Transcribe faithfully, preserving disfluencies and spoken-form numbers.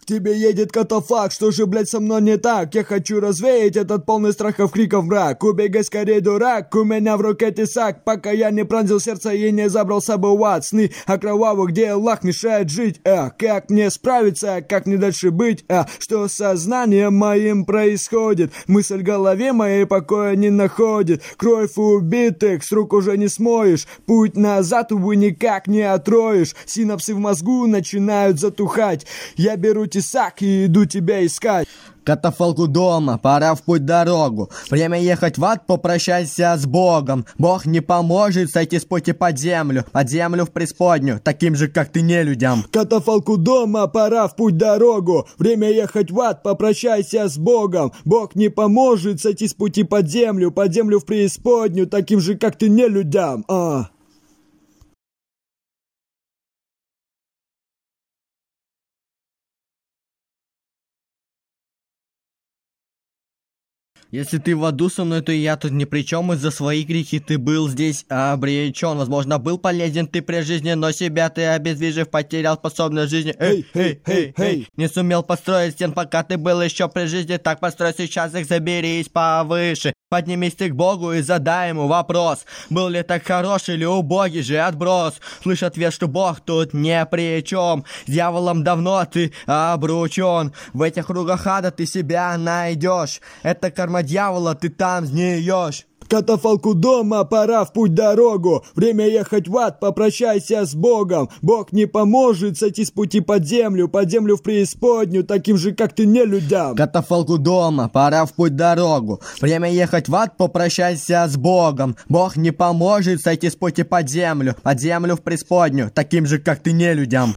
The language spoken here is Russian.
К тебе едет катафалк, что же, блядь, со мной не так? Я хочу развеять этот полный страхов криков мрак. Убегай скорее, дурак, у меня в руке тесак, пока я не пронзил сердце и не забрал с собой в ад. Сны о кровавых, где Аллах мешает жить. А, как мне справиться, как мне дальше быть? А, что с сознанием моим происходит? Мысль в голове моей покоя не находит. Кровь убитых с рук уже не смоешь. Путь назад, увы, никак не отроешь. Синапсы в мозгу начинают затухать. Я беру тесак и иду тебя искать. Катафалку дома, пора в путь дорогу. Время ехать в ад, попрощайся с Богом. Бог не поможет сойти с пути под землю, под землю в преисподнюю, таким же, как ты, нелюдям. Катафалку дома, пора в путь дорогу. Время ехать в ад, попрощайся с Богом. Бог не поможет сойти с пути под землю, под землю в преисподнюю, таким же, как ты, нелюдям. А. Если ты в аду со мной, то я тут ни при чем. Из-за своих грехи ты был здесь обречен. Возможно, был полезен ты при жизни, но себя ты, обездвижив, потерял способность жизни. Эй, эй, эй, эй. Не сумел построить стен, пока ты был еще при жизни. Так построй сейчас их, заберись повыше. Поднимись ты к Богу и задай ему вопрос. Был ли так хорош или убогий же отброс? Слышь ответ, что Бог тут не при чем. С дьяволом давно ты обручен. В этих кругах ада ты себя найдешь. Это карма дьявола, ты там сгниешь. Катафалку дома, пора в путь дорогу. Время ехать в ад, попрощайся с Богом. Бог не поможет сойти с пути под землю, под землю в преисподнюю, таким же, как ты, нелюдям. Катафалку дома, пора в путь дорогу. Время ехать в ад, попрощайся с Богом. Бог не поможет сойти с пути под землю, под землю в преисподнюю, таким же, как ты, нелюдям.